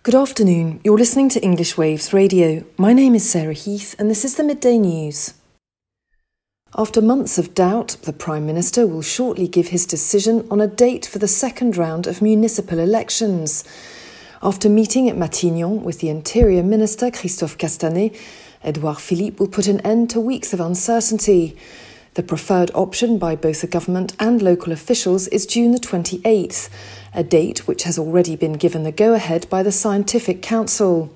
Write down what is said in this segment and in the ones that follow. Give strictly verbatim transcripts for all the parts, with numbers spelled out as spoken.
Good afternoon, you're listening to English Waves Radio. My name is Sarah Heath and this is the Midday News. After months of doubt, the Prime Minister will shortly give his decision on a date for the second round of municipal elections. After meeting at Matignon with the Interior Minister Christophe Castanet, Edouard Philippe will put an end to weeks of uncertainty. The preferred option by both the government and local officials is June the twenty-eighth, a date which has already been given the go-ahead by the Scientific Council.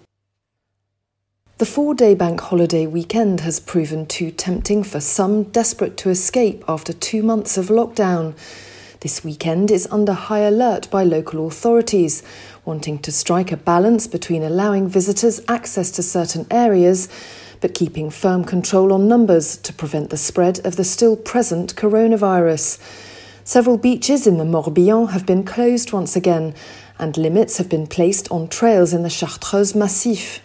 The four-day bank holiday weekend has proven too tempting for some desperate to escape after two months of lockdown. This weekend is under high alert by local authorities, wanting to strike a balance between allowing visitors access to certain areas but keeping firm control on numbers to prevent the spread of the still present coronavirus. Several beaches in the Morbihan have been closed once again, and limits have been placed on trails in the Chartreuse Massif.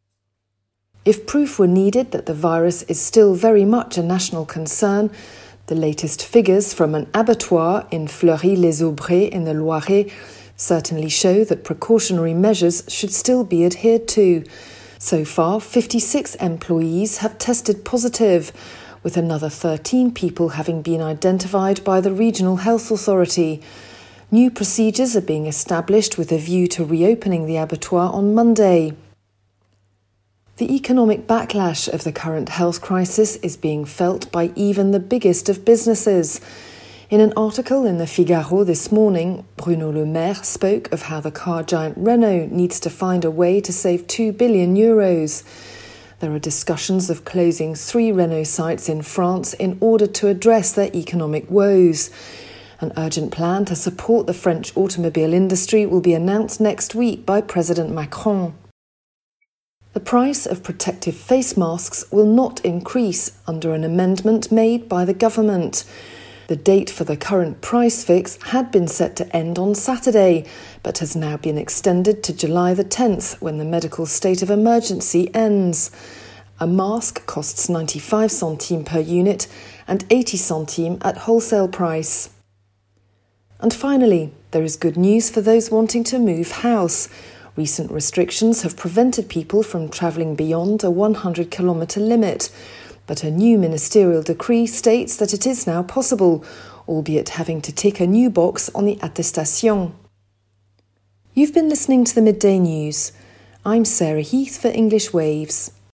If proof were needed that the virus is still very much a national concern, the latest figures from an abattoir in Fleury-les-Aubrais in the Loiret certainly show that precautionary measures should still be adhered to. So far, fifty-six employees have tested positive, with another thirteen people having been identified by the Regional Health Authority. New procedures are being established with a view to reopening the abattoir on Monday. The economic backlash of the current health crisis is being felt by even the biggest of businesses. In an article in the Figaro this morning, Bruno Le Maire spoke of how the car giant Renault needs to find a way to save two billion euros. There are discussions of closing three Renault sites in France in order to address their economic woes. An urgent plan to support the French automobile industry will be announced next week by President Macron. The price of protective face masks will not increase under an amendment made by the government. The date for the current price fix had been set to end on Saturday, but has now been extended to July the tenth, when the medical state of emergency ends. A mask costs ninety-five centimes per unit and eighty centimes at wholesale price. And finally, there is good news for those wanting to move house. Recent restrictions have prevented people from travelling beyond a one hundred kilometre limit. But a new ministerial decree states that it is now possible, albeit having to tick a new box on the attestation. You've been listening to the Midday News. I'm Sarah Heath for English Waves.